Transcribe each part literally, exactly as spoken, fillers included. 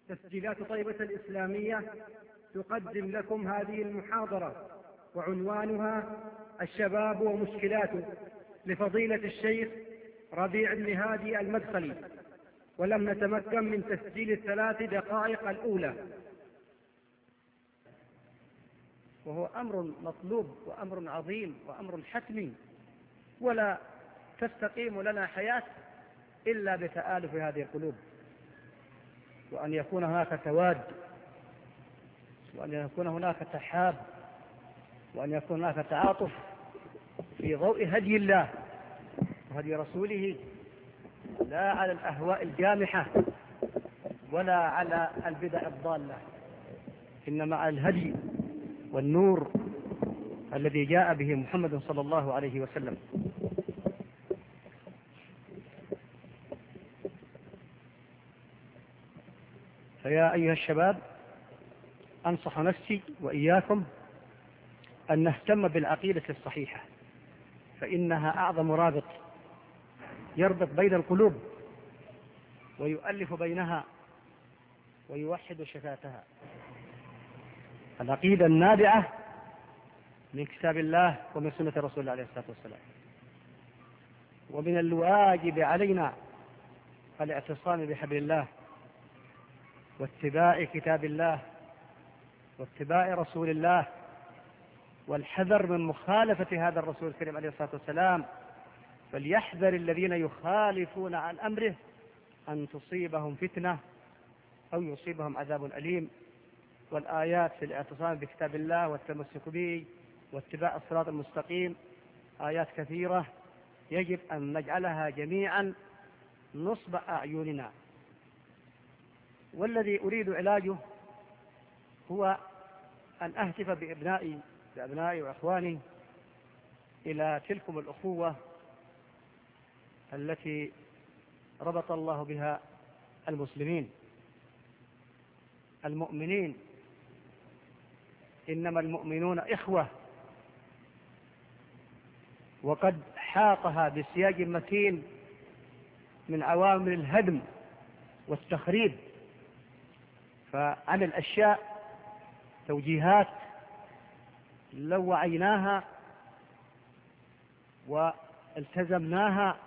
تسجيلات طيبة الإسلامية تقدم لكم هذه المحاضرة، وعنوانها الشباب ومشكلاته، لفضيلة الشيخ ربيع بن هادي المدخلي. ولم نتمكن من تسجيل الثلاث دقائق الأولى، وهو أمر مطلوب وأمر عظيم وأمر حتمي، ولا تستقيم لنا حياة إلا بتآلف هذه القلوب، وأن يكون هناك تواد، وأن يكون هناك تحاب، وأن يكون هناك تعاطف في ضوء هدي الله وهدي رسوله، لا على الأهواء الجامحة ولا على البدع الضالة، إنما على الهدي والنور الذي جاء به محمد صلى الله عليه وسلم. فيا أيها الشباب، أنصح نفسي وإياكم أن نهتم بالعقيدة الصحيحة، فإنها أعظم رابط يربط بين القلوب ويؤلف بينها ويوحد شتاتها. العقيدة النابعة من كتاب الله ومن سنة رسول الله عليه الصلاة والسلام. ومن الواجب علينا الاعتصام بحبل الله واتباع كتاب الله واتباع رسول الله، والحذر من مخالفة هذا الرسول الكريم عليه الصلاة والسلام. فليحذر الذين يخالفون عن أمره أن تصيبهم فتنة أو يصيبهم عذاب أليم. والآيات في الاعتصام بكتاب الله والتمسك به واتباع الصراط المستقيم آيات كثيرة يجب أن نجعلها جميعا نصب أعيننا. والذي أريد علاجه هو أن أهتف بأبنائي بأبنائي وأخواني إلى تلكم الأخوة التي ربط الله بها المسلمين المؤمنين. إنما المؤمنون إخوة، وقد حاطها بسياج متين من عوامل الهدم والتخريب، فعن الأشياء توجيهات لو وعيناها والتزمناها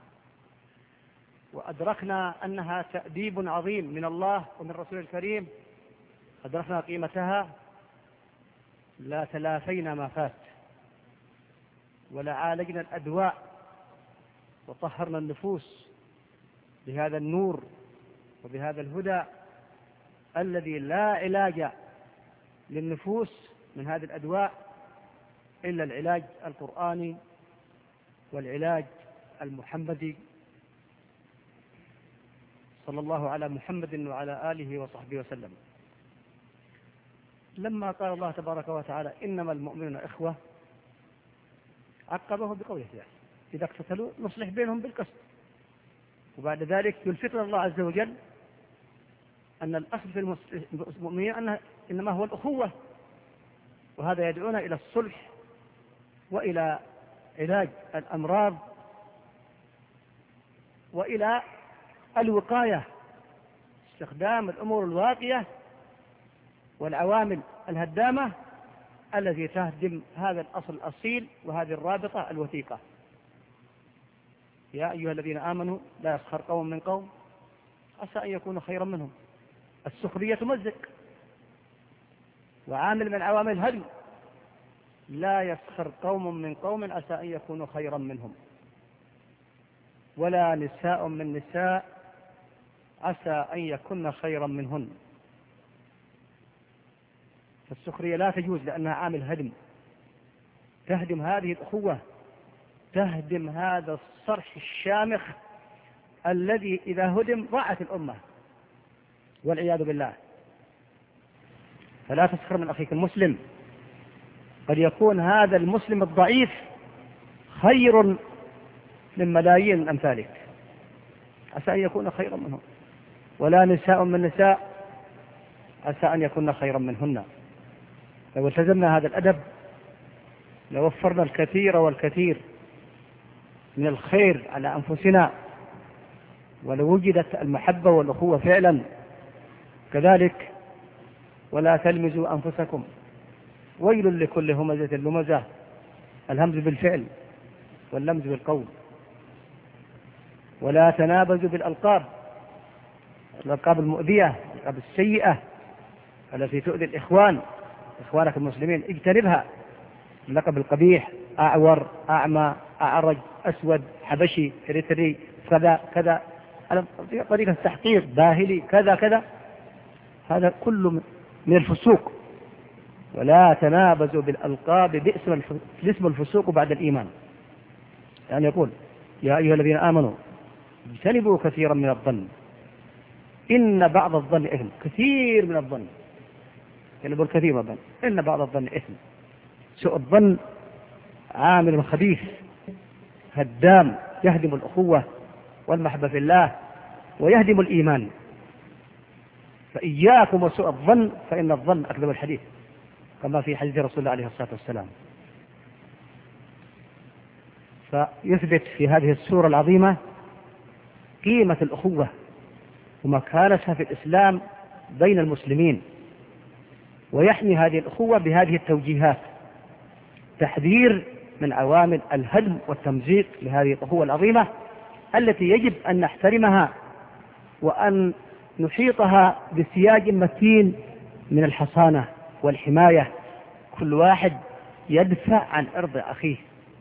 وأدركنا أنها تأديب عظيم من الله ومن رسول الكريم، أدركنا قيمتها، لا تلافينا ما فات، ولا عالجنا الأدواء وطهرنا النفوس بهذا النور وبهذا الهدى الذي لا علاج للنفوس من هذه الأدواء إلا العلاج القرآني والعلاج المحمدي، صلى الله على محمد وعلى آله وصحبه وسلم. لما قال الله تبارك وتعالى إنما المؤمنون إخوة، عقبه بقوله إذا اقتتلوا نصلح بينهم بالقسط. وبعد ذلك يلفتنا الله عز وجل أن الأصل في المؤمنين أنه إنما هو الأخوة، وهذا يدعونا إلى الصلح وإلى علاج الأمراض وإلى الوقاية، استخدام الأمور الواقية والعوامل الهدامة التي تهدم هذا الأصل الأصيل وهذه الرابطة الوثيقة. يا أيها الذين آمنوا لا يسخر قوم من قوم عسى أن يكونوا خيرا منهم. السخرية تمزق، وعامل من عوامل الهدم. لا يسخر قوم من قوم عسى أن يكونوا خيرا منهم، ولا نساء من نساء عسى أن يكون خيرا منهن. فالسخرية لا تجوز لأنها عامل هدم، تهدم هذه الأخوة، تهدم هذا الصرح الشامخ الذي إذا هدم ضاعت الأمة والعياذ بالله. فلا تسخر من أخيك المسلم، قد يكون هذا المسلم الضعيف خير من ملايين أمثالك، عسى أن يكون خيرا منهم. ولا نساء من نساء عسى أن يكون خيرا منهن. لو التزمنا هذا الأدب لوفرنا الكثير والكثير من الخير على أنفسنا، ولو وجدت المحبة والأخوة فعلا كذلك ولا تلمزوا أنفسكم ويل لكل همزة لمزة، الهمز بالفعل واللمز بالقول. ولا تنابزوا بالألقاب، الألقاب المؤذية، الألقاب السيئة التي تؤذي الإخوان، إخوانك المسلمين اجتنبها. اللقب القبيح، أعور، أعمى، أعرج، أسود، حبشي، إريتري، كذا كذا، طريقة التحقير، باهلي، كذا كذا، هذا كله من الفسوق. ولا تنابزوا بالألقاب بئس الاسم الفسوق بعد الإيمان. يعني يقول يا أيها الذين آمنوا اجتنبوا كثيرا من الظن إن بعض الظن إثم. كثير من الظن، يعني يقول كثير من الظن، إن بعض الظن إثم. سوء الظن عامل خبيث هدام، يهدم الأخوة والمحبة في الله ويهدم الإيمان. فإياكم وسوء الظن فإن الظن أكذب الحديث، كما في حديث رسول الله عليه الصلاة والسلام. فيثبت في هذه السورة العظيمة قيمة الأخوة ومكانتها في الإسلام بين المسلمين، ويحمي هذه الأخوة بهذه التوجيهات: تحذير من عوامل الهدم والتمزيق لهذه الأخوة العظيمة التي يجب أن نحترمها وأن نحيطها بسياج متين من الحصانة والحماية. كل واحد يدفع عن أرض أخيه،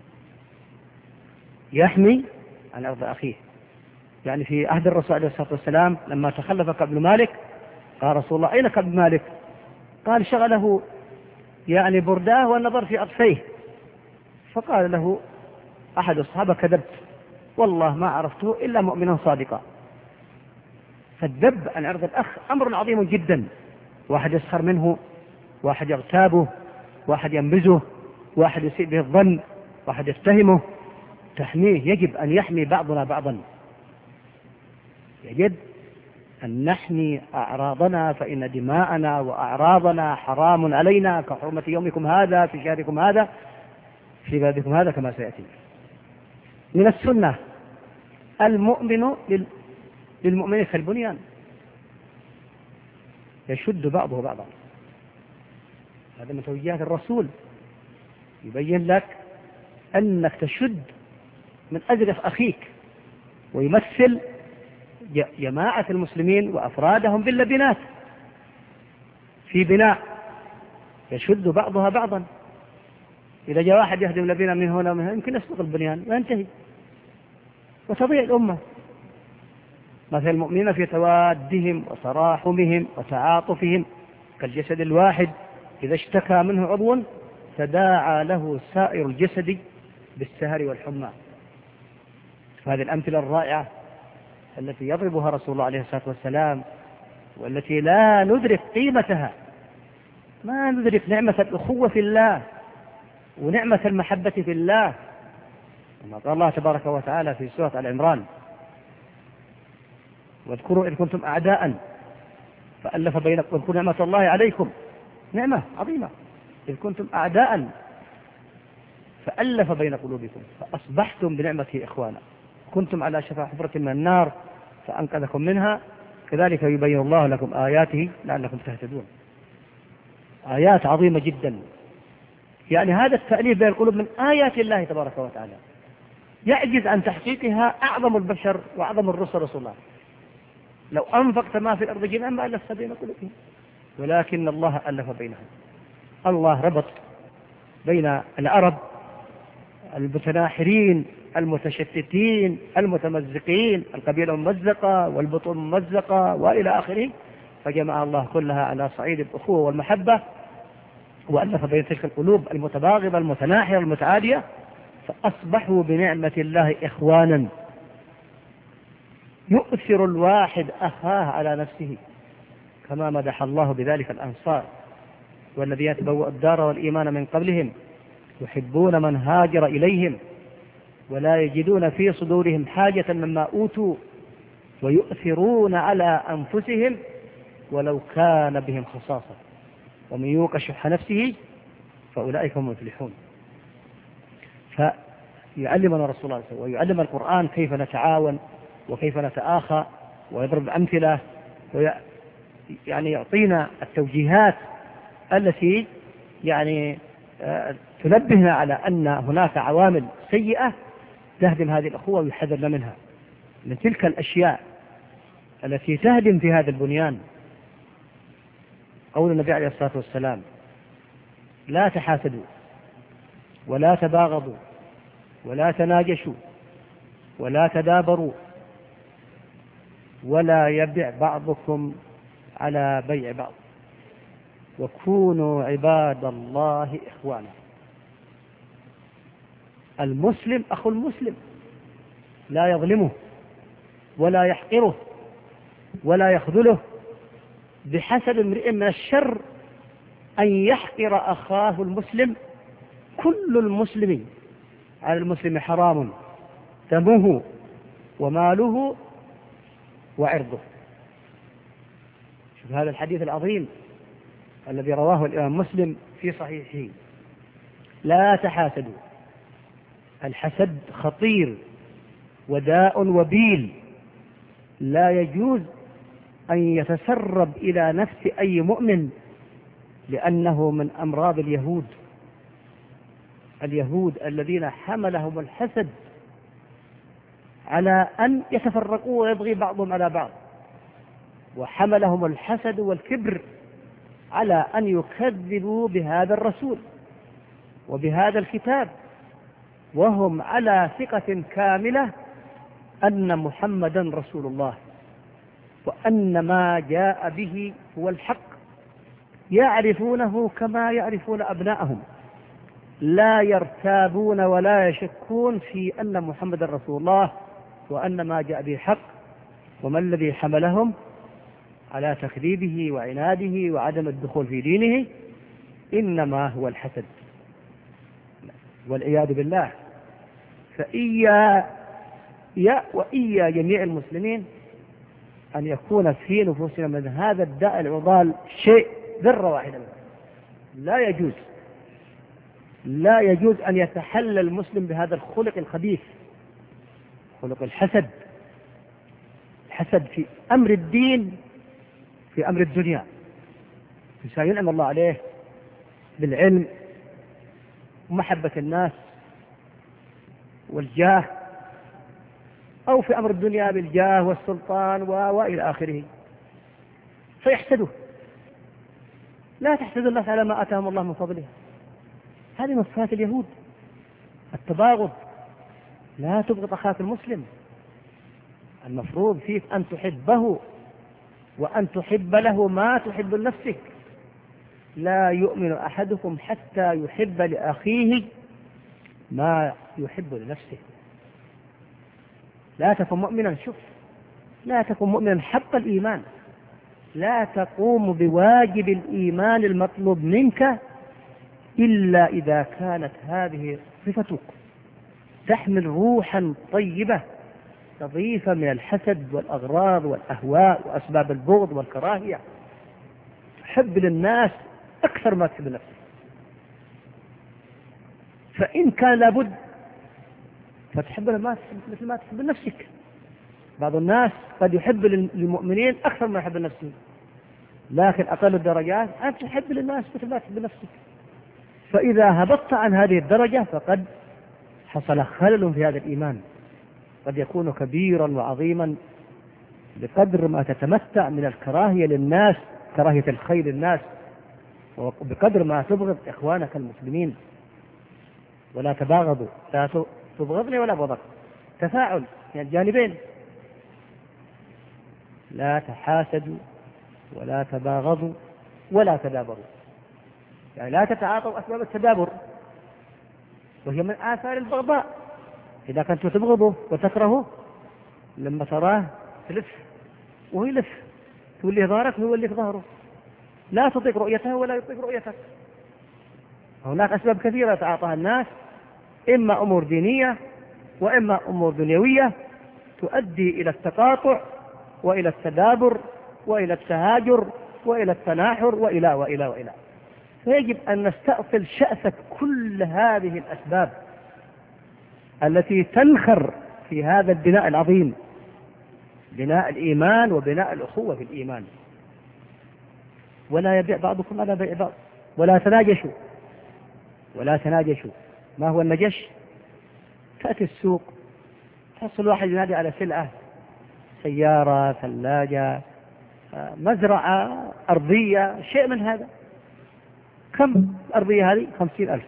يحمي عن أرض أخيه. يعني في عهد الرسول عليه الصلاة والسلام لما تخلف كعب بن مالك قال رسول الله: أين كعب بن مالك؟ قال: شغله يعني برداه والنظر في أطفيه. فقال له أحد الصحابة: كذبت، والله ما عرفته إلا مؤمنا صادقا. فالذب عن عرض الأخ أمر عظيم جدا، واحد يسخر منه، واحد يغتابه، واحد ينبذه، واحد يسيء به الظن، واحد يتهمه. تحميه، يجب أن يحمي بعضنا بعضا، يجب أن نحمي أعراضنا، فإن دماءنا وأعراضنا حرام علينا كحرمة يومكم هذا في شهركم هذا في بلدكم هذا، كما سيأتي. من السنة المؤمن للمؤمن كالبنيان يشد بعضه بعضا. هذا من توجيهات الرسول، يبين لك أنك تشد من أجل أخيك، ويمثل جماعة المسلمين وأفرادهم باللبنات في بناء يشد بعضها بعضا. إذا جاء واحد يهدم لبنة من هنا ومن هنا يمكن يسبق البنيان وينتهي وتضيع الأمة. مثل المؤمنين في توادهم وتراحمهم وتعاطفهم كالجسد الواحد، إذا اشتكى منه عضو تداعى له سائر الجسد بالسهر والحمى. هذه الأمثلة الرائعة التي يضربها رسول الله عليه الصلاة والسلام، والتي لا ندرك قيمتها، ما ندرك نعمة الأخوة في الله ونعمة المحبة في الله. كما قال الله تبارك وتعالى في سورة آل عمران: واذكروا إذ كنتم أعداء فألف بين واذكروا نعمة الله عليكم، نعمة عظيمة، إذ كنتم أعداء فألف بين قلوبكم فأصبحتم بنعمته إخوانا، كنتم على شفا حفرة من النار فأنقذكم منها، كذلك يبين الله لكم آياته لعلكم تهتدون. آيات عظيمة جدا. يعني هذا التأليف بين القلوب من آيات الله تبارك وتعالى، يعجز عن تحقيقها أعظم البشر وأعظم الرسل رسول الله. لو أنفقت ما في الأرض جميعا ما ألفت بين قلوبهم، ولكن الله ألف بينهم. الله ربط بين العرب المتناحرين المتشتتين المتمزقين، القبيلة الممزقة والبطون الممزقة وإلى آخره، فجمع الله كلها على صعيد الأخوة والمحبة، وألف بين تلك القلوب المتباغضة المتناحرة المتعادية، فأصبحوا بنعمة الله إخوانا. يؤثر الواحد أخاه على نفسه، كما مدح الله بذلك الأنصار: والذين تبوأوا الدار والإيمان من قبلهم يحبون من هاجر إليهم ولا يجدون في صدورهم حاجة مما أوتوا ويؤثرون على أنفسهم ولو كان بهم خصاصة ومن يوق شح نفسه فأولئك هم المفلحون. فيعلمنا رسول الله ويعلم القرآن كيف نتعاون وكيف نتآخى، ويضرب أمثلة يعني يعطينا التوجيهات التي يعني تنبهنا على أن هناك عوامل سيئة تهدم هذه الأخوة ويحذرنا منها، من تلك الأشياء التي تهدم في هذا البنيان. قول النبي عليه الصلاة والسلام: لا تحاسدوا ولا تباغضوا ولا تناجشوا ولا تدابروا ولا يبع بعضكم على بيع بعض وكونوا عباد الله إخوانا. المسلم أخو المسلم لا يظلمه ولا يحقره ولا يخذله، بحسب امرئ من الشر أن يحقر أخاه المسلم. كل المسلم على المسلم حرام دمه وماله وعرضه. شوف هذا الحديث العظيم الذي رواه الإمام مسلم في صحيحه: لا تحاسدوا. الحسد خطير وداء وبيل، لا يجوز أن يتسرب إلى نفس أي مؤمن، لأنه من أمراض اليهود. اليهود الذين حملهم الحسد على أن يتفرقوا ويبغي بعضهم على بعض، وحملهم الحسد والكبر على أن يكذبوا بهذا الرسول وبهذا الكتاب، وهم على ثقة كاملة أن محمدا رسول الله وأن ما جاء به هو الحق، يعرفونه كما يعرفون أبناءهم، لا يرتابون ولا يشكون في أن محمدا رسول الله وأن ما جاء به حق. وما الذي حملهم على تكذيبه وعناده وعدم الدخول في دينه؟ إنما هو الحسد والعياذ بالله. فإيا يا وإيا جميع المسلمين أن يكون في نفوسنا من هذا الداء العضال شيء ذرة واحدة منه. لا يجوز لا يجوز أن يتحلى المسلم بهذا الخلق الخبيث، خلق الحسد. الحسد في أمر الدين، في أمر الدنيا. إنسان ينعم الله عليه بالعلم ومحبة الناس والجاه، أو في أمر الدنيا بالجاه والسلطان وإلى آخره، فيحسده. لا تحسد الناس على ما آتاهم الله من فضله. هذه من صفات اليهود، التباغض. لا تبغض أخاك المسلم، المفروض فيك أن تحبه وأن تحب له ما تحب لنفسك. لا يؤمن أحدكم حتى يحب لأخيه ما يحب لنفسه. لا تكن مؤمنا، شوف، لا تكن مؤمنا حق الإيمان، لا تقوم بواجب الإيمان المطلوب منك إلا إذا كانت هذه صفتك، تحمل روحا طيبة نظيفة من الحسد والأغراض والأهواء وأسباب البغض والكراهية، تحب للناس أكثر ما تحب لنفسك. فإن كان لابد فتحب لما مثل ما تحب لنفسك. بعض الناس قد يحب للمؤمنين أكثر ما يحب لنفسه، لكن أقل الدرجات أن تحب للناس مثل ما تحب لنفسك. فإذا هبطت عن هذه الدرجة فقد حصل خلل في هذا الإيمان، قد يكون كبيرا وعظيما بقدر ما تتمتع من الكراهية للناس، كراهية الخير للناس، وبقدر ما تبغض إخوانك المسلمين. ولا تباغضوا، لا تبغضني ولا بغضك، تفاعل من يعني الجانبين. لا تحاسدوا ولا تباغضوا ولا تدابروا، يعني لا تتعاطوا أسباب التدابر، وهي من آثار البغضاء. إذا كنت تبغضه وتكرهه لما تراه تلف وهو يلف، تولي ظهرك هو اللي في ظهره، لا تطيق رؤيته ولا يطيق رؤيتك. هناك أسباب كثيرة يتعاطاها الناس، إما أمور دينية وإما أمور دنيوية، تؤدي إلى التقاطع وإلى التدابر وإلى التهاجر وإلى التناحر وإلى وإلى وإلى. فيجب أن نستأصل شأفة كل هذه الأسباب التي تنخر في هذا البناء العظيم، بناء الإيمان وبناء الأخوة في الإيمان. ولا يبيع بعضكم على بيع بعض، ولا تناجشوا ولا تناجشوا. ما هو النجش؟ تأتي السوق تحصل واحد ينادي على سلعة، سيارة، ثلاجة، مزرعة، أرضية، شيء من هذا. كم الأرضية هذه؟ خمسين ألف.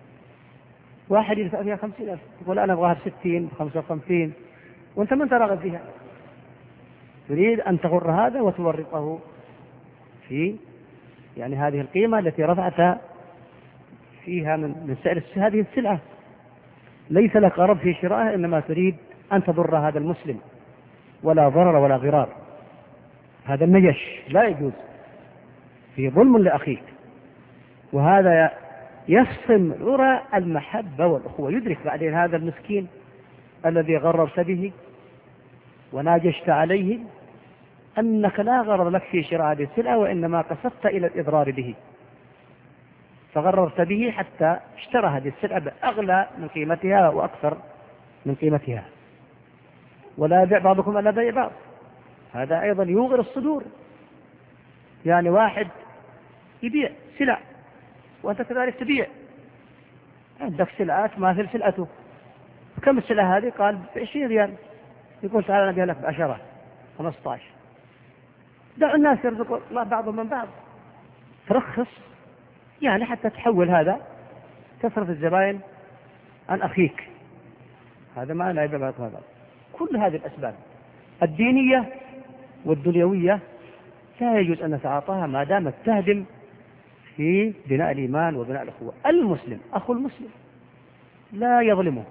واحد يدفع فيها خمسين ألف، يقول أنا أبغاها بستين، بخمسة وخمسين، وأنت من تراغب فيها؟ تريد أن تغر هذا وتورطه في يعني هذه القيمة التي رفعت فيها من من سعر هذه السلعة. ليس لك غرض في شرائها، إنما تريد أن تضر هذا المسلم، ولا ضرر ولا ضرار. هذا النجش لا يجوز، في ظلم لأخيك. وهذا يفصم عرى المحبة والأخوة. يدرك بعدين هذا المسكين الذي غررت به وناجشت عليه أنك لا غرض لك في شراء هذه السلعة، وإنما قصدت إلى الإضرار به، فغررت به حتى اشترى هذه السلعة بأغلى من قيمتها وأكثر من قيمتها. ولا يبيع بعضكم على بيع بعض، هذا أيضا يوغر الصدور. يعني واحد يبيع سلع وأنت كذلك تبيع، عندك سلعات مثل سلعته. كم السلعة هذه؟ قال بعشرين ريال، يقول تعالى نبيع لك بعشرة، خمسة عشر. دع الناس يرزقوا الله بعضهم من بعض، ترخص يعني حتى تحول هذا، تصرف الزبائن عن أخيك. هذا ما لا يبيع بعضكم هذا. كل هذه الأسباب الدينية والدنيوية لا يجوز أن نتعاطاها ما دامت تهدم في بناء الإيمان وبناء الأخوة. المسلم أخو المسلم لا يظلمه.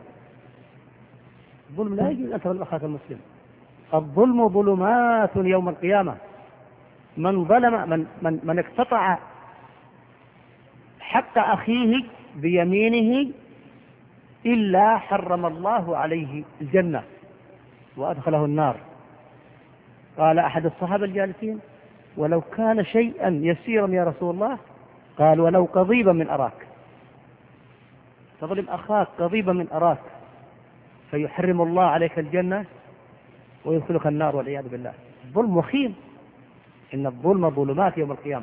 الظلم لا يجوز أن تظلم أخاك المسلم. الظلم ظلمات يوم القيامة. من ظلم من, من, من اقتطع حق أخيه بيمينه إلا حرم الله عليه الجنة وأدخله النار. قال أحد الصحابة الجالسين: ولو كان شيئا يسيرا يا رسول الله؟ قال: ولو قضيبا من أراك. تظلم أخاك قضيبا من أراك فيحرم الله عليك الجنة ويدخلك النار والعياذ بالله. الظلم وخيم. إن الظلم ظلمات يوم القيامة.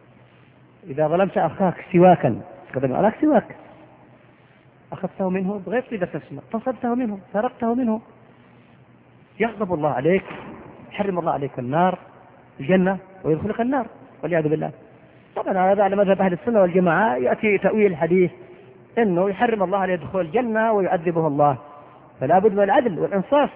إذا ظلمت أخاك سواكا، قدم أراك سواك، أخذته منه بغير طيبة نفسك، اغتصبته منه، سرقته منه، يغضب الله عليك، يحرم الله عليك النار الجنة ويدخلك النار والعياذ بالله. طبعا هذا على مذهب أهل السنة والجماعة. يأتي تأويل الحديث إنه يحرم الله عليه دخول الجنة ويعذبه الله، فلا بد من العدل والإنصاف.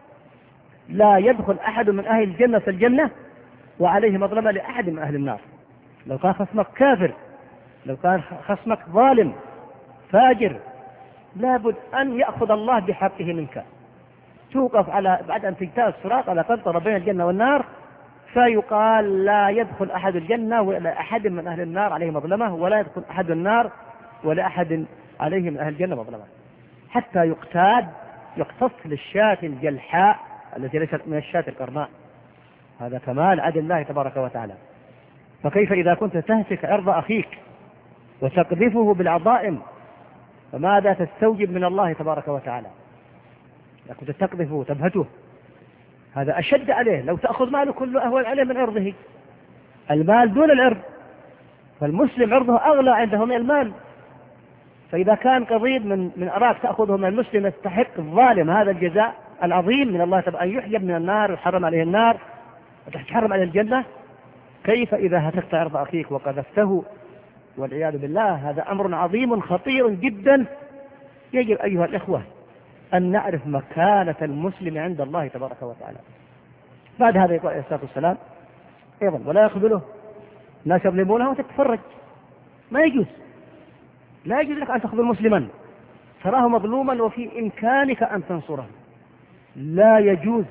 لا يدخل أحد من أهل الجنة الجنة وعليه مظلمة لأحد من أهل النار. لو كان خصمك كافر، لو كان خصمك ظالم فاجر، لابد أن يأخذ الله بحقه منك. توقف على بعد أن تجتاز الصراط على قنطرة بين الجنة والنار، فيقال لا يدخل أحد الجنة ولا أحد من أهل النار عليه مظلمة، ولا يدخل أحد النار ولا أحد عليه من أهل الجنة مظلمة، حتى يقتاد يقتص للشاة الجلحاء التي ليست من الشاة القرناء. هذا كمال عدل الله تبارك وتعالى. فكيف إذا كنت تهتك عرض أخيك وتقذفه بالعظائم، فماذا تستوجب من الله تبارك وتعالى؟ إذا كنت تقذفه وتبهته، هذا أشد عليه. لو تأخذ ماله كله أهون عليه من عرضه. المال دون العرض، فالمسلم عرضه أغلى عنده من المال. فإذا كان قضيب من من أراك تأخذه من المسلم يستحق الظالم هذا الجزاء العظيم من الله تبارك، أن يحجب من النار ويحرم عليه النار وتحرم عليه الجنة، كيف إذا هتكت عرض أخيك وقذفته والعياذ بالله؟ هذا أمر عظيم خطير جدا. يجب أيها الإخوة أن نعرف مكانة المسلم عند الله تبارك وتعالى. بعد هذا يقول عليه الصلاة والسلام أيضا: ولا يخذله الناس يظلمونه وتتفرج. ما يجوز، لا يجوز لك أن تخذل مسلما تراه مظلوما وفي إمكانك أن تنصره. لا يجوز.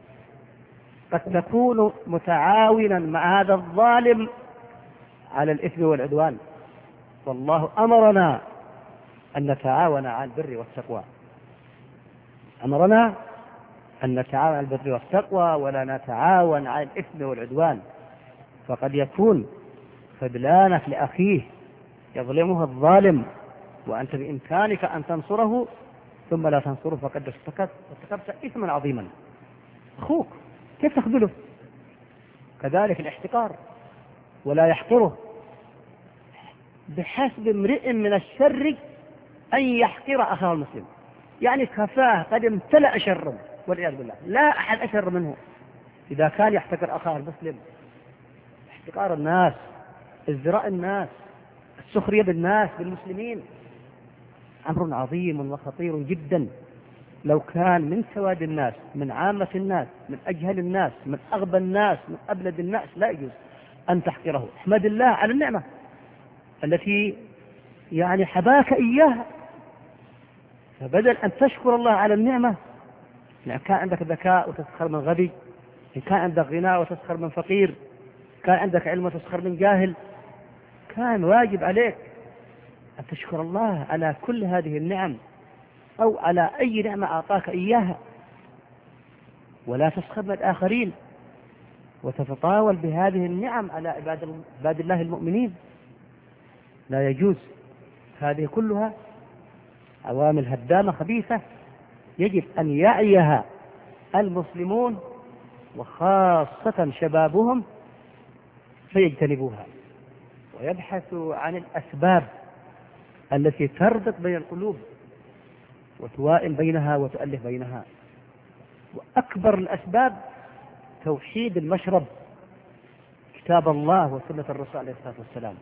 قد تكون متعاونا مع هذا الظالم على الإثم والعدوان، والله أمرنا أن نتعاون على البر والتقوى. أمرنا أن نتعاون على البر والتقوى ولا نتعاون على الإثم والعدوان. فقد يكون خذلانك لأخيه يظلمه الظالم وأنت بإمكانك أن تنصره، ثم لا تنصره، فقد ارتكبت إثما عظيما. أخوك كيف تخذله؟ كذلك الاحتقار. ولا يحقره، بحسب امرئ من الشر أن يحقر أخاه المسلم. يعني كفاه قد امتلأ شرا والعياذ بالله، لا أحد أشر منه إذا كان يحتقر أخاه المسلم. احتقار الناس، ازدراء الناس، السخرية بالناس بالمسلمين أمر عظيم وخطير جدا. لو كان من سواد الناس، من عامة الناس، من أجهل الناس، من أغبى الناس، من أبلد الناس، لا يجوز أن تحقره. احمد الله على النعمة التي يعني حباك إياها، فبدل أن تشكر الله على النعمة، يعني كان عندك ذكاء وتسخر من غبي، إن كان عندك غناء وتسخر من فقير، كان عندك علم وتسخر من جاهل، كان واجب عليك أن تشكر الله على كل هذه النعم أو على أي نعمة أعطاك إياها، ولا تسخر من الآخرين وتتطاول بهذه النعم على عباد الله المؤمنين. لا يجوز. هذه كلها عوامل هدامة خبيثة يجب أن يعيها المسلمون وخاصة شبابهم فيجتنبوها ويبحثوا عن الأسباب التي تربط بين القلوب وتوائم بينها وتؤلف بينها. وأكبر الأسباب توحيد المشرب، كتاب الله وسنة الرسول عليه الصلاة والسلام.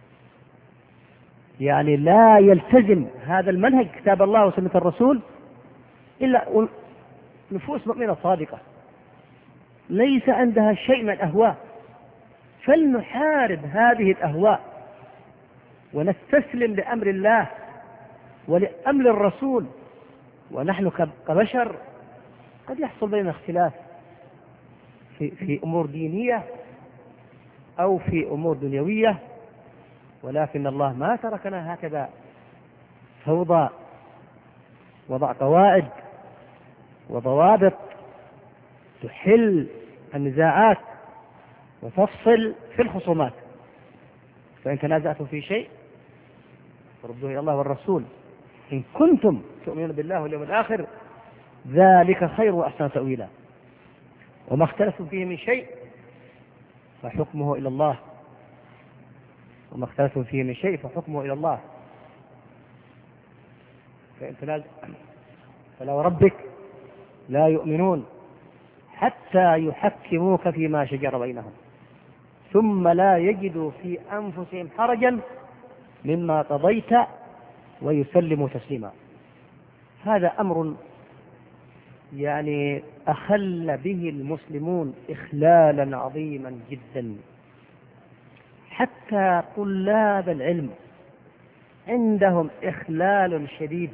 يعني لا يلتزم هذا المنهج كتاب الله وسنة الرسول إلا نفوس مؤمنة صادقة ليس عندها شيء من الأهواء. فلنحارب هذه الأهواء ونستسلم لأمر الله ولأمر الرسول. ونحن كبشر قد يحصل بيننا اختلاف في, في أمور دينية أو في أمور دنيوية، ولكن الله ما تركنا هكذا فوضى. وضع قواعد وضوابط تحل النزاعات وتفصل في الخصومات. فإن تنازعتم في شيء فردوه إلى الله والرسول إن كنتم تؤمنون بالله واليوم الآخر ذلك خير وأحسن تأويلا. وما اختلفتم فيه من شيء فحكمه إلى الله وما اختلفتم فيه من شيء فحكمه إلى الله. فإن تنازع فلا وربك لا يؤمنون حتى يحكموك فيما شجر بينهم ثم لا يجدوا في أنفسهم حرجا مما قضيت ويسلموا تسليما. هذا أمر يعني أخل به المسلمون إخلالا عظيما جدا. حتى طلاب العلم عندهم إخلال شديد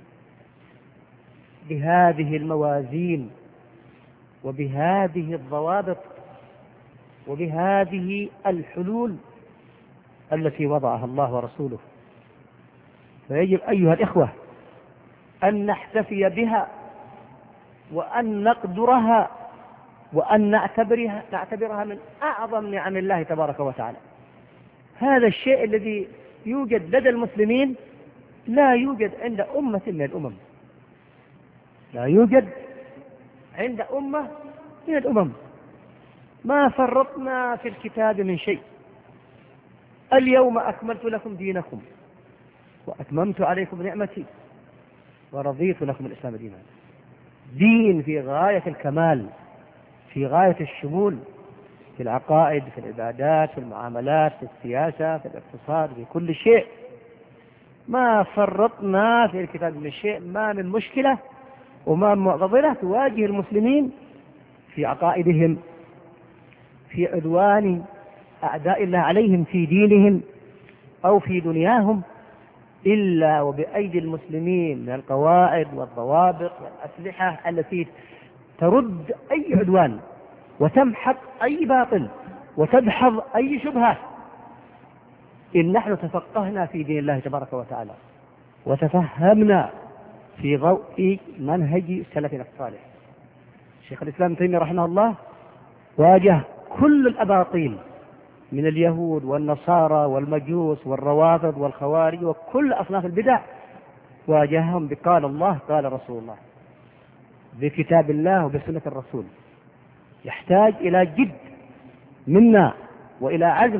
بهذه الموازين وبهذه الضوابط وبهذه الحلول التي وضعها الله ورسوله. فيجب أيها الإخوة أن نحتفي بها وأن نقدرها وأن نعتبرها, نعتبرها من أعظم نعم الله تبارك وتعالى. هذا الشيء الذي يوجد لدى المسلمين لا يوجد عند أمة من الأمم، لا يوجد عند أمة من الأمم. ما فرطنا في الكتاب من شيء. اليوم أكملت لكم دينكم وأتممت عليكم نعمتي ورضيت لكم الإسلام دينا. دين في غاية الكمال، في غاية الشمول، في العقائد، في العبادات، في المعاملات، في السياسة، في الاقتصاد، في كل شيء. ما فرطنا في الكتاب من شيء. ما من مشكلة وما من معضلة تواجه المسلمين في عقائدهم، في عدوان أعداء الله عليهم في دينهم أو في دنياهم، إلا وبأيدي المسلمين من القواعد والضوابط والأسلحة التي ترد أي عدوان وتمحق أي باطل وتدحض أي شبهة. إن نحن تفقهنا في دين الله تبارك وتعالى وتفهمنا في ضوء منهج سلفنا الصالح. شيخ الإسلام ابن تيمية رحمه الله واجه كل الأباطيل من اليهود والنصارى والمجوس والروافض والخوارج وكل أصناف البدع، واجههم بقال الله قال رسول الله، بكتاب الله وبسنة الرسول. يحتاج إلى جد منا وإلى عزم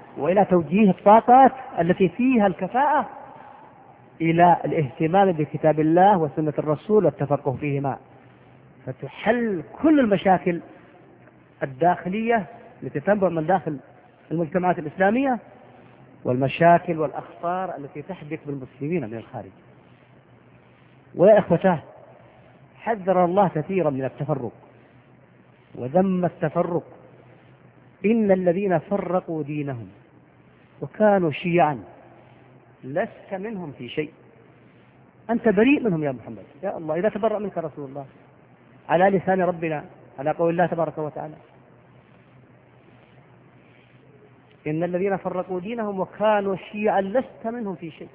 وإلى توجيه الطاقات التي فيها الكفاءة إلى الاهتمام بكتاب الله وسنة الرسول والتفقه فيهما، فتحل كل المشاكل الداخلية التي تنبع من داخل المجتمعات الإسلامية، والمشاكل والأخطار التي تحدث بالمسلمين من الخارج. ويا إخوتاه، حذر الله كثيرا من التفرق وذم التفرق. إن الذين فرقوا دينهم وكانوا شيعا لست منهم في شيء، أنت بريء منهم يا محمد. يا الله، إذا تبرأ منك رسول الله على لسان ربنا على قول الله تبارك وتعالى: إن الذين فرقوا دينهم وكانوا شيعا لست منهم في شيء.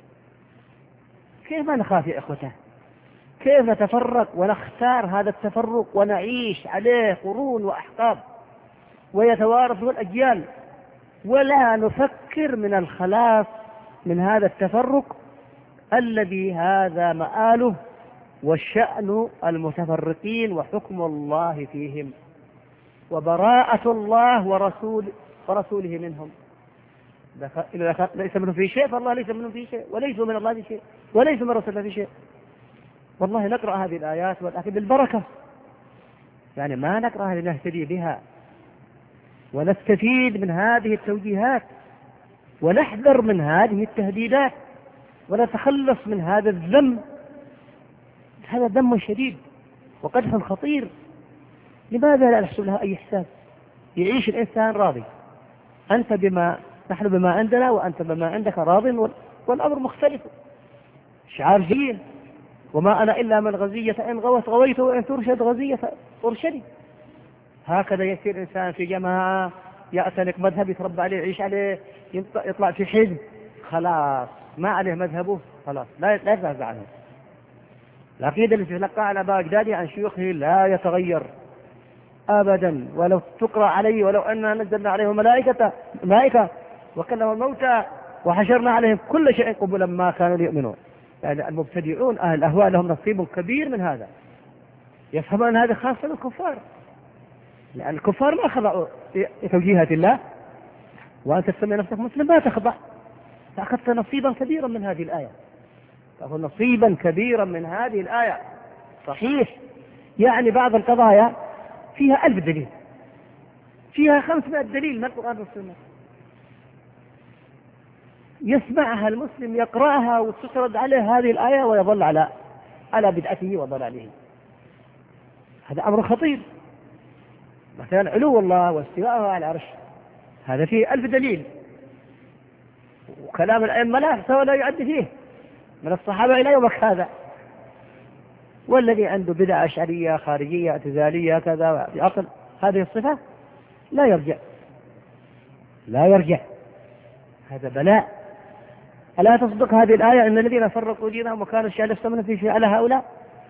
كيف ما نخاف يا إخوته؟ كيف نتفرق ونختار هذا التفرق ونعيش عليه قرون وأحقاب ويتوارثه الأجيال، ولا نفكر من الخلاص من هذا التفرق الذي هذا مآله وشأن المتفرقين وحكم الله فيهم وبراءة الله ورسول ورسوله منهم. إذا ليس منهم في شيء فالله ليس منهم في شيء، وليسوا من الله في شيء، وليسوا من رسوله في شيء. والله نقرأ هذه الآيات ولكن بالبركة، يعني ما نقرأها لنهتدي بها ونستفيد من هذه التوجيهات ونحذر من هذه التهديدات ونتخلص من هذا الذم. هذا ذم شديد وقدح خطير. لماذا لا نحسب لها أي حساب؟ يعيش الإنسان راضي، أنت بما نحن بما عندنا وأنت بما عندك راض، والأمر مختلف. شعار جيد: وما أنا إلا من غزية إن غوت غويت وإن ترشد غزية أرشدي. هكذا يصير إنسان في جماعة يعتنق مذهب يتربى عليه يعيش عليه، يطلع في حزب خلاص ما عليه مذهبه خلاص لا لا يتنازل عنه. العقيدة التي تلقى على أبا أجدادي عن شيوخه لا يتغير أبدا، ولو تقرأ عليه ولو أننا نزلنا عليهم ملائكة ملائكة وكلموا الموتى وحشرنا عليهم كل شيء قبلا ما كانوا ليؤمنون. يعني المبتدعون أهل الأهواء لهم نصيب كبير من هذا، يفهمون أن هذا خاصة بالكفار، لأن الكفار ما خضعوا لتوجيهات الله، وأنت تسمي نفسك مسلم ما تخضع، فأخذت نصيبا كبيرا من هذه الآية، تأخذ نصيبا كبيرا من هذه الآية. صحيح، يعني بعض القضايا فيها ألف دليل، فيها خمسمائة دليل من القرآن والسنة، يسمعها المسلم يقرأها وتسرد عليه هذه الآية ويظل على على بدعته وضلاله. هذا أمر خطير. مثلا علو الله واستواءه على العرش، هذا فيه ألف دليل، وكلام الأئمة لا يحصى ولا يعد فيه من الصحابة إلى يومك هذا. والذي عنده بدعة أشعرية خارجية اعتزالية كذا بعقل هذه الصفة لا يرجع لا يرجع هذا بلاء. ألا تصدق هذه الآية إن الذين فرقوا دينهم وكانوا شيعا لست منهم في شيء على هؤلاء؟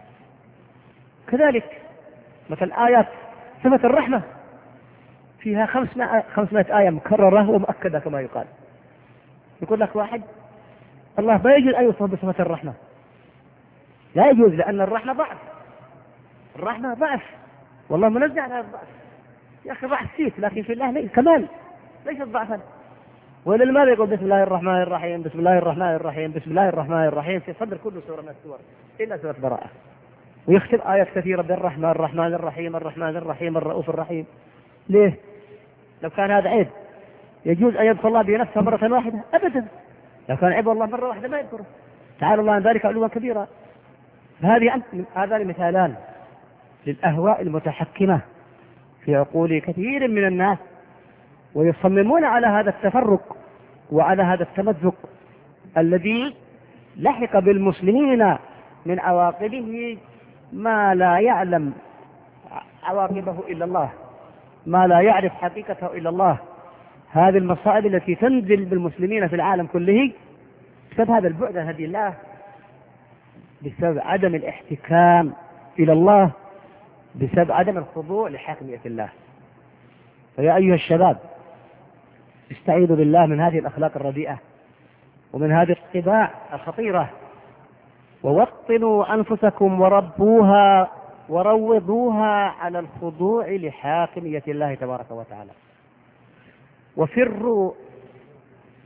كذلك مثل آيات صفة الرحمة فيها خمسمائة آية مكررة ومؤكدة كما يقال. يقول لك واحد الله لا يجوز أن يوصف بصفة الرحمة، لا يجوز، لأن الرحمة ضعف، الرحمة ضعف والله منزع عن الضعف. يا أخي ضعف فيك لكن في الله ليس كمال، ليس ضعفا. وللماذا يقول بسم الله الرحمن الرحيم بسم الله الرحمن الرحيم بسم الله الرحمن الرحيم في صدر كل سورة من السور إلا سورة براءة، ويختم آيات كثيرة بالرحمن الرحمن الرحيم الرحمن الرحيم الرؤوف الرحيم. ليه؟ لو كان هذا عيب يجوز أن يذكر الله بنفسه مرة واحدة؟ أبدا. لو كان عيب الله مرة واحدة ما يذكره، تعالى الله عن ذلك علوا كبيرا. هذه هذان مثالان للأهواء المتحكمة في عقول كثير من الناس، ويصممون على هذا التفرق وعلى هذا التمزق الذي لحق بالمسلمين من عواقبه ما لا يعلم عواقبه إلا الله، ما لا يعرف حقيقته إلا الله. هذه المصائب التي تنزل بالمسلمين في العالم كله بسبب هذا البعد عن هدي الله، بسبب عدم الاحتكام إلى الله، بسبب عدم الخضوع لحاكمية الله. فيا أيها الشباب استعيذوا بالله من هذه الأخلاق الرديئة ومن هذه الطباع الخطيرة، ووطنوا أنفسكم وربوها وروضوها على الخضوع لحاكمية الله تبارك وتعالى، وفروا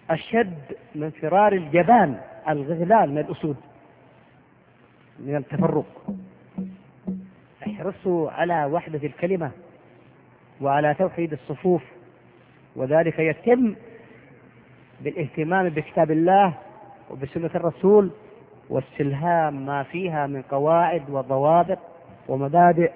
أشد من فرار الجبان الغزلان من الأسود من التفرق. احرصوا على وحدة الكلمة وعلى توحيد الصفوف، وذلك يتم بالاهتمام بكتاب الله وبسنة الرسول واستلهام ما فيها من قواعد وضوابط ومبادئ،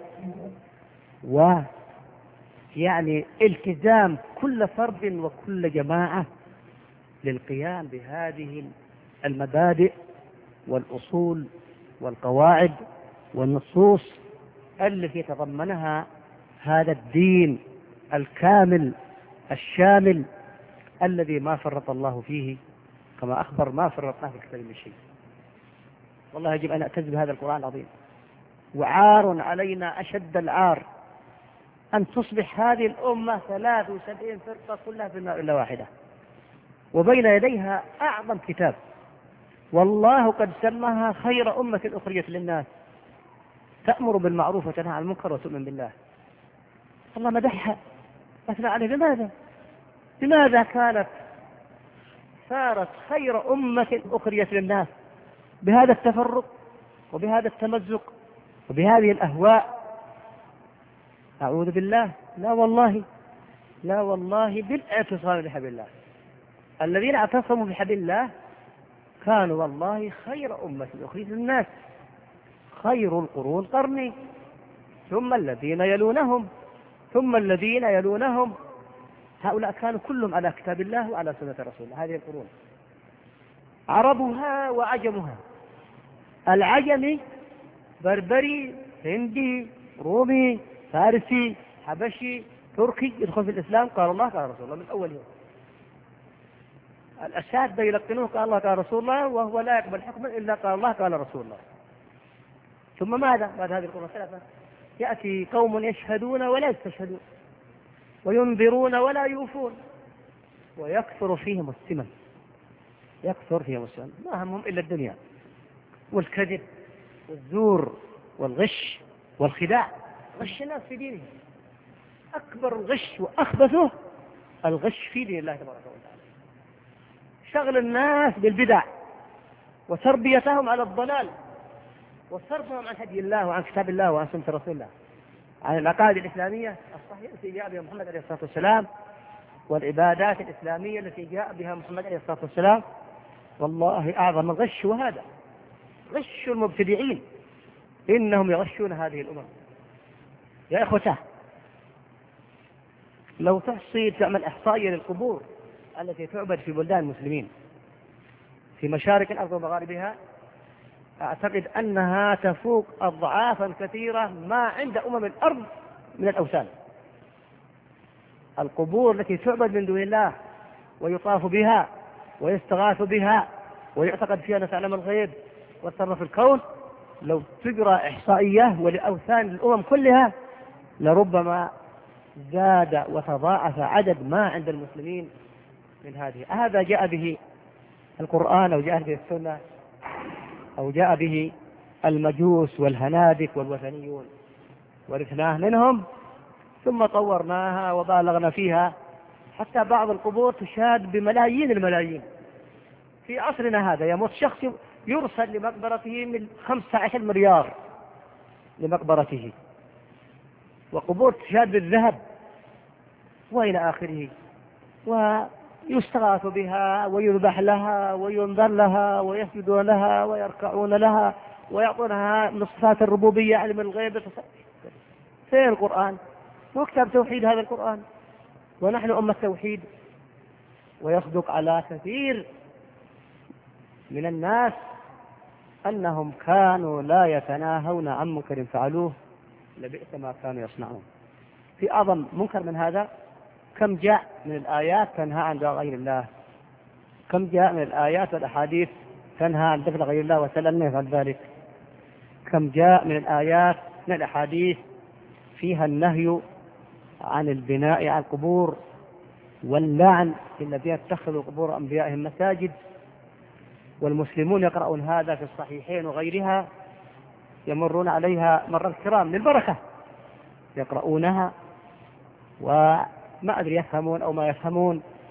ويعني التزام كل فرد وكل جماعة للقيام بهذه المبادئ والأصول والقواعد والنصوص التي تضمنها هذا الدين الكامل الشامل الذي ما فرط الله فيه، كما أخبر ما فرطنا في الكتاب من شيء. والله يجب أن نعتز بهذا القرآن العظيم، وعار علينا أشد العار أن تصبح هذه الأمة ثلاث وسبعين فرقة كلها في النار إلا واحدة، وبين يديها أعظم كتاب، والله قد سماها خير أمة أخرجت للناس، تأمر بالمعروف وتنهى عن المنكر وتؤمن بالله. الله مدحها أثنى عليه. لماذا؟ لماذا كانت صارت خير أمة أخرجت للناس بهذا التفرق وبهذا التمزق وبهذه الأهواء؟ أعوذ بالله. لا والله، لا والله، بالاعتصام بحبل الله. الذين اعتصموا بحبل الله كانوا والله خير أمة أخرجت للناس، خير القرون قرني، ثم الذين يلونهم، ثم الذين يلونهم. هؤلاء كانوا كلهم على كتاب الله وعلى سنة رسوله. هذه القرون عربها وعجمها، العجمي بربري هندي رومي فارسي حبشي تركي يدخل في الإسلام قال الله قال رسول الله من أول يوم. الأساتذة يلقنوه قال الله قال رسول الله، وهو لا يقبل حكما إلا قال الله قال رسول الله. ثم ماذا بعد هذه القرون الثلاثة؟ يأتي قوم يشهدون ولا يستشهدون وينذرون ولا يوفون، ويكثر فيهم السمن، يكثر فيهم السمن، ما همهم إلا الدنيا والكذب والزور والغش والخداع. غش الناس في دينهم، أكبر الغش وأخبثه الغش في دين الله تبارك وتعالى، شغل الناس بالبدع وتربيتهم على الضلال وصرفهم عن هدي الله وعن كتاب الله وعن سنة رسول الله، عن العقائد الإسلامية الصحيحة التي جاء بها محمد عليه الصلاة والسلام والعبادات الإسلامية التي جاء بها محمد عليه الصلاة والسلام. والله أعظم الغش وهذا غش المبتدعين، إنهم يغشون هذه الأمم. يا إخوته، لو تحصي تعمل إحصائية للقبور التي تعبد في بلدان المسلمين في مشارق الأرض ومغاربها، أعتقد أنها تفوق أضعافا كثيرة ما عند أمم الأرض من الأوثان. القبور التي تعبد من دون الله ويطاف بها ويستغاث بها ويعتقد فيها أن تعلم الغيب وتصرف الكون، لو تقرأ إحصائية ولأوثان الأمم كلها لربما زاد وتضاعف عدد ما عند المسلمين من هذه. هذا جاء به القرآن أو جاء به السنة أو جاء به المجوس والهنادك والوثنيون، ورثناه منهم ثم طورناها وبالغنا فيها حتى بعض القبور تشاد بملايين الملايين. في عصرنا هذا يموت شخص يرسل لمقبرته من خمسة عشر مليار لمقبرته، وقبور تشاد بالذهب وإلى آخره، ويستغاث بها ويذبح لها وينذر لها ويسجدون لها ويركعون لها ويعطونها من صفات الربوبية علم الغيب. فين القرآن؟ مكتب توحيد هذا القرآن، ونحن أمة توحيد. ويصدق على كثير من الناس أنهم كانوا لا يتناهون عن منكر فعلوه لبئس ما كانوا يصنعون. في أعظم منكر من هذا كم جاء من الآيات تنهى عن دعاء غير الله، كم جاء من الآيات والأحاديث تنهى عن دفن غير الله وسلم يفعل ذلك، كم جاء من الآيات من الأحاديث فيها النهي عن البناء على القبور واللعن الذين اتخذوا قبور أنبيائهم مساجد. والمسلمون يقرؤون هذا في الصحيحين وغيرها، يمرون عليها مر الكرام للبركة، يقرؤونها وما أدري يفهمون أو ما يفهمون،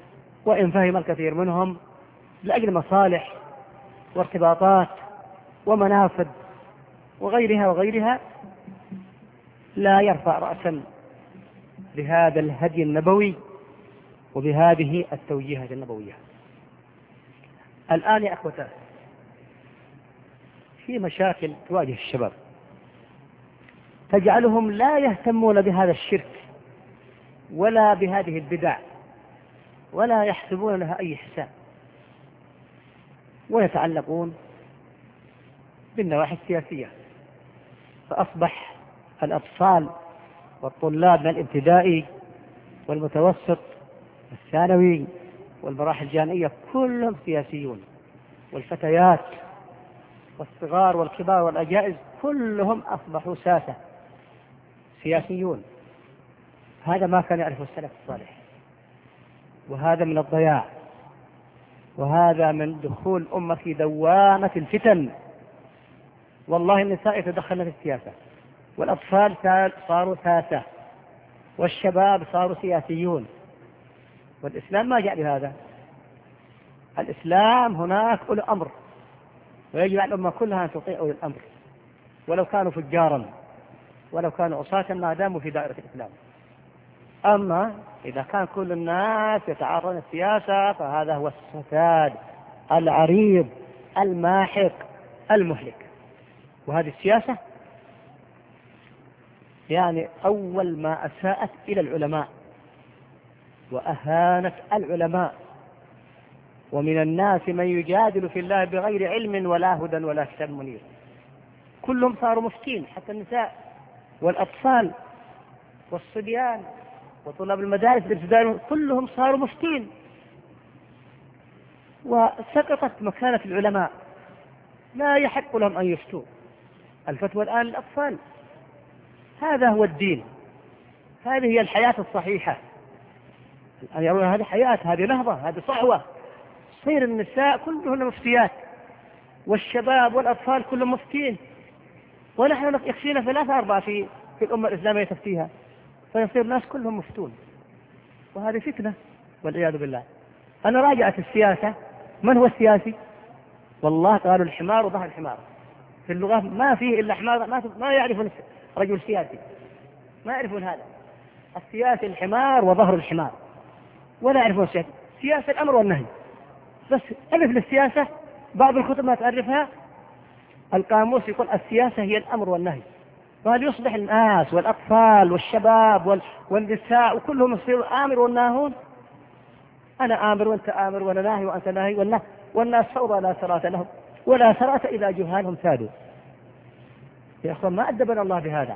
وإن فهم الكثير منهم لأجل مصالح وارتباطات ومنافذ وغيرها وغيرها لا يرفع رأسا بهذا الهدي النبوي وبهذه التوجيهات النبوية. الآن يا أخوتان في مشاكل تواجه الشباب تجعلهم لا يهتمون بهذا الشرك ولا بهذه البدع ولا يحسبون لها أي حساب، ويتعلقون بالنواحي السياسية. فأصبح الأطفال والطلاب من الابتدائي والمتوسط والثانوي والمراحل الجامعية كلهم سياسيون، والفتيات والصغار والكبار والأجائز كلهم أصبحوا ساسة سياسيون. هذا ما كان يعرفه السلف الصالح، وهذا من الضياع، وهذا من دخول الأمة في دوامة الفتن. والله النساء يتدخلن في السياسة، والأطفال صاروا ساسة، والشباب صاروا سياسيون، والإسلام ما جاء بهذا. الإسلام هناك أولي أمر، ويجب على الأمة كلها أن تطيع أولي الأمر ولو كانوا فجارا ولو كانوا عصاة ما داموا في دائرة الإسلام. أما إذا كان كل الناس يتعرضون السياسة فهذا هو الفساد العريض الماحق المهلك. وهذه السياسة يعني أول ما أساءت إلى العلماء وأهانت العلماء، ومن الناس من يجادل في الله بغير علم ولا هدى ولا كتاب منير. كلهم صاروا مفتين، حتى النساء والأطفال والصبيان وطلاب المدارس الابتدائية كلهم صاروا مفتين، وسقطت مكانة العلماء، لا يحق لهم أن يفتوا. الفتوى الآن للأطفال. هذا هو الدين، هذه هي الحياة الصحيحة. الآن يقولون هذه حياة، هذه نهضة، هذه صحوة. صير النساء كلهن مفتيات، والشباب والأطفال كلهم مفتين، ونحن يكفينا ثلاثة أربعة في في الأمة الإسلامية تفتيها، فيصير الناس كلهم مفتون. وهذه فتنة والعياذ بالله. أنا راجعت السياسة. من هو السياسي؟ والله قالوا الحمار وظهر الحمار. في اللغة ما فيه إلا حمار، ما, ما يعرفون رجل سياسي، ما يعرفون هذا. السياسي الحمار وظهر الحمار، ولا يعرفون السياسة. سياسة الأمر والنهي بس. ألف للسياسة بعض الكتب ما تعرفها. القاموس يقول السياسة هي الأمر والنهي، فهل يصبح الناس والأطفال والشباب والنساء وكلهم يصيروا آمر والناهون؟ أنا آمر وأنت آمر، وأنا ناهي وأنت ناهي، والناس, والناس فوضى لا سراة لهم ولا سراة إذا جهالهم سادوا. يا أخوان ما أدبنا الله بهذا.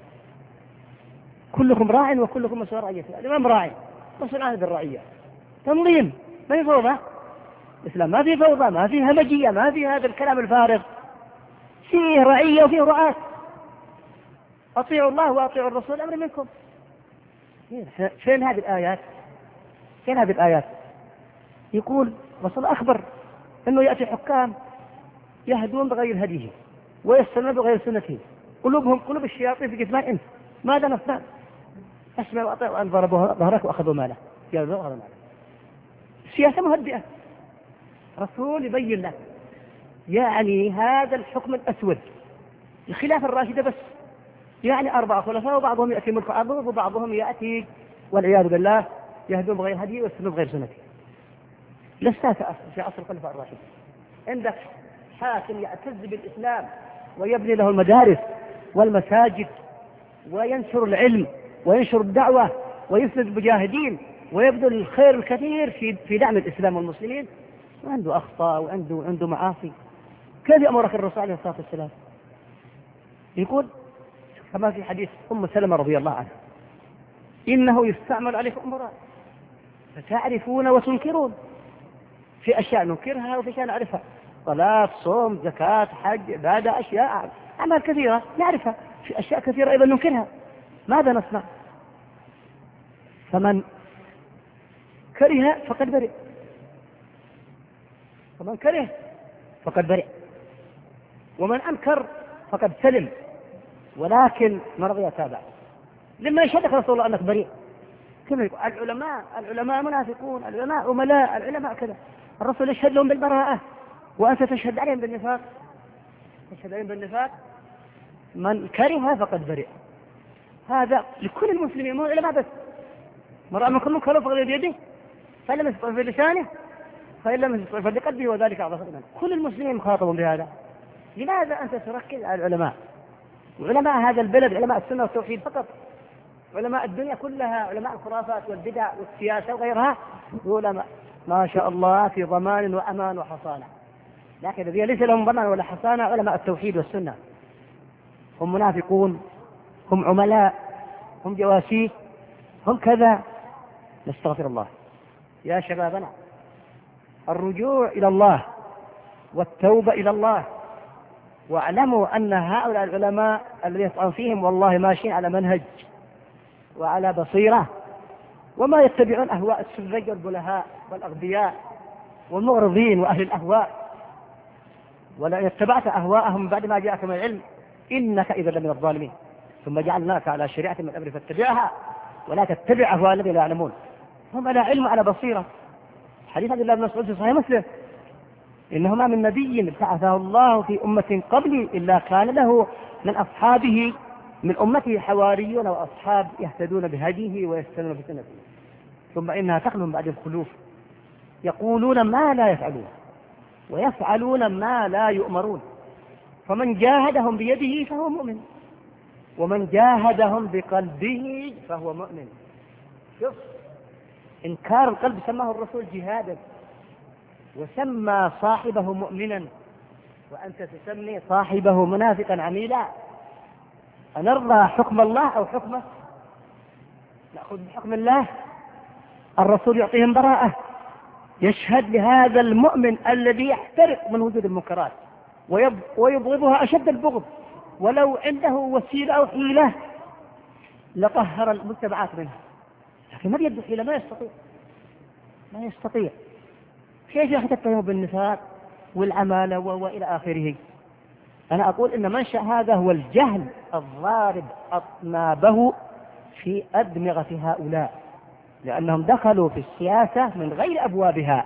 كلكم راع وكلكم مسؤول عن رعيته. الإمام راعي مسؤول عن الرعية. تنظيم، ما في فوضى. الإسلام ما في فوضى، ما في همجية، ما في هذا الكلام الفارغ. فيه رعية وفيه رعاة. أطيعوا الله وأطيعوا الرسول أمر منكم. فين هذه الآيات؟ فين هذه الآيات؟ يقول الرسول أخبر أنه يأتي حكام يهدون بغير هديه ويستنون بغير سنته، قلوبهم قلوب الشياطين في جثمان إنس. ماذا نصنع؟ أسمع وأطيع أن ضربوا ظهرك وأخذوا ماله. السياسة مهدئة. رسول يبين لك يعني هذا الحكم الأسود الخلافة الراشدة بس، يعني أربعة خلفاء وبعضهم يأتي ملك عضوض وبعضهم يأتي والعياذ بالله يهدون بغير هديه ويستنون بغير سنته. لست في عصر الخلفاء الراشدين. عندك حاكم يعتز بالإسلام ويبني له المدارس والمساجد وينشر العلم وينشر الدعوة ويسند المجاهدين ويبذل الخير الكثير في في دعم الإسلام والمسلمين، وعنده أخطاء وعنده عنده معاصي. كيف يأمرك الرسول عليه الصلاة والسلام؟ يقول كما في حديث أم سلمة رضي الله عنها: إنه يستعمل عليكم أمراء فتعرفون وتنكرون. في أشياء ننكرها وفي أشياء نعرفها، صلاة، صوم، زكاة، حج، عبادة، أشياء أعمال كثيرة نعرفها، في أشياء كثيرة أيضا ننكرها. ماذا نصنع؟ فمن كره فقد برئ، ومن كره فقد برئ، ومن أنكر فقد سلم، ولكن من رضي تابع. لما يشهدك رسول الله أنك بريء كما يقول العلماء العلماء منافقون، العلماء عملاء، العلماء كذا. الرسول يشهد لهم بالبراءة وأنت تشهد عليهم بالنفاق. تشهد عليهم بالنفاق، من كره فقد برئ. هذا لكل المسلمين، مو العلماء بس. مرأة من كل منكر فغلي بيده فإن لم يستطع بلسانه فإن لم يستطع بقلبه وذلك أعظم الإيمان. كل المسلمين مخاطبون بهذا. لماذا أنت تركز على العلماء؟ علماء هذا البلد علماء السنة والتوحيد فقط. علماء الدنيا كلها علماء الخرافات والبدع والسياسة وغيرها علماء ما شاء الله في ضمان وأمان وحصانة، لكن الذين ليس لهم ضمان ولا حصانة علماء التوحيد والسنة. هم منافقون، هم عملاء، هم جواسيس، هم كذا. نستغفر الله. يا شبابنا، الرجوع إلى الله والتوبة إلى الله، واعلموا أن هؤلاء العلماء الذين يطعن فيهم والله ماشيين على منهج وعلى بصيرة، وما يتبعون أهواء السذج والبلهاء والأغبياء والمغرضين وأهل الأهواء. ولئن اتبعت أهواءهم بعد ما جاءك من العلم إنك إذا لمن الظالمين. ثم جعلناك على شريعة من الأمر فاتبعها ولا تتبع أهواء الذين لا يعلمون. هم على علم على بصيرة. حديث عبد الله بن مسعود في صحيح مسلم: إنه ما من نبي بعثه الله في أمة قبلي إلا كان له من أصحابه من أمته حواريون وأصحاب يهتدون بهديه ويستنون بسنته، ثم إنها تخلو بعد الخلوف يقولون ما لا يفعلون ويفعلون ما لا يؤمرون، فمن جاهدهم بيده فهو مؤمن ومن جاهدهم بقلبه فهو مؤمن. شوف، إنكار القلب سماه الرسول جهادا وسمى صاحبه مؤمنا، وأنت تسمي صاحبه منافقا عميلا. أنرضى حكم الله أو حكمه؟ نأخذ بحكم الله. الرسول يعطيهم براءة، يشهد لهذا المؤمن الذي يحترق من وجود المنكرات ويبغضها أشد البغض، ولو عنده وسيلة أو حيلة لطهر المتبعات منها، لكن ما بيده حيلة، ما يستطيع ما يستطيع كيف يا أخي تتهم بالنفاق والعمالة وإلى آخره؟ أنا أقول إن منشأ هذا هو الجهل الضارب أطنابه في أدمغة هؤلاء، لأنهم دخلوا في السياسة من غير أبوابها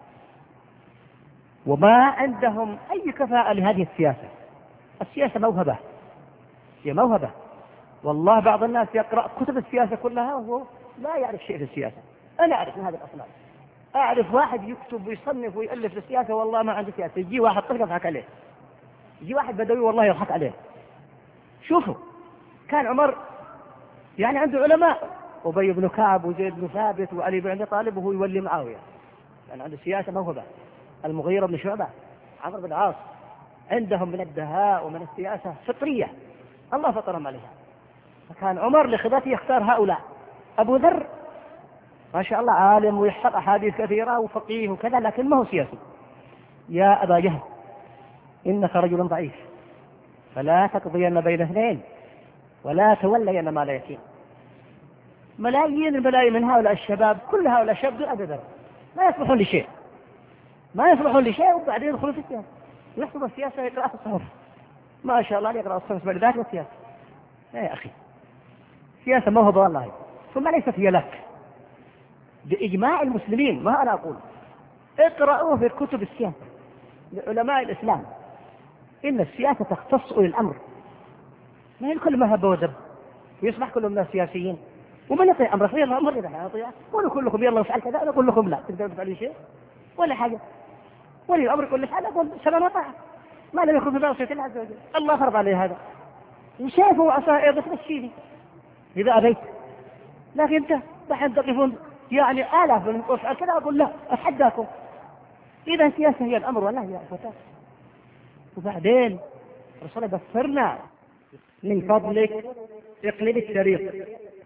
وما عندهم أي كفاءة لهذه السياسة. السياسة موهبة، هي موهبة. والله بعض الناس يقرأ كتب السياسة كلها وهو لا يعرف شيء في السياسة. أنا أعرف من هذا الأصناف، أعرف واحد يكتب ويصنف ويؤلف في السياسة والله ما عنده سياسة. يجي واحد طلق يضحك عليه، يجي واحد بدوي والله يضحك عليه. شوفوا، كان عمر يعني عنده علماء، أبي بن كعب وزيد بن ثابت وعلي بن أبي طالب، وهو يولي معاوية، يعني عنده سياسة موهبة. المغيرة بن شعبة، عمرو بن العاص، عندهم من الدهاء ومن السياسة فطرية الله فطرهم عليها. فكان عمر لخبرته يختار هؤلاء. أبو ذر ما شاء الله عالم ويحفظ أحاديث كثيرة وفقيه وكذا، لكن ما هو سياسي. يا أبا جهل إنك رجل ضعيف فلا تقضين بين اثنين ولا تولين مال يتيم. ملايين الملايين من هؤلاء الشباب، كل هؤلاء الشباب دون أبي ذر ما يصلحون لشيء، ما يصلحون لشيء، وبعدين يدخلوا في السياسة، يحفظ السياسة يقرأ في الصحف ما شاء الله، يقرأ الصحف بعد ذلك والسياسة. يا أخي، سياسة موهبة والله، ثم ليست هي لك بإجماع المسلمين. ما أنا أقول اقرأوا في كتب السياسة لعلماء الإسلام، إن السياسة تختص أولي الأمر، ما هي كل ما هب ودب ويصبح كلهم ناس سياسيين. ومن يطيع أمر خير الله أمر إذا أنا أطيع، قولوا كلكم يلا افعل كذا، أنا أقول لكم لا تقدروا تفعلوا شيء ولا حاجة. ولي الأمر يقول لك أنا أقول سمع وطاعة، ما لم يكن في معصية الله عز وجل، الله فرض عليه هذا، شافوا عصا بس تمشيني إذا أبيت. لكن أنت بحث تقفون يعني آلاف من افعل كذا، أقول لا أتحداكم. إذا السياسة هي الأمر والله يا فتاة. وبعدين رسول الله بصرنا من فضلك اقلب الشريط